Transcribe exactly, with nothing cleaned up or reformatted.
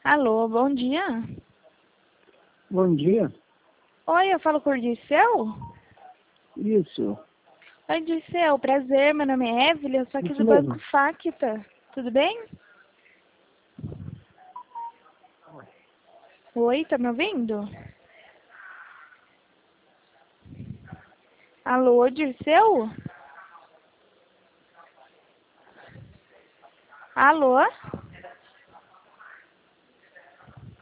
Alô, bom dia. Bom dia. Oi, eu falo com o Dirceu? Isso. Oi, Dirceu, prazer, meu nome é Evelyn, eu sou aqui Isso do mesmo. Banco Facta. Tudo bem? Oi, tá me ouvindo? Alô, Dirceu? Alô?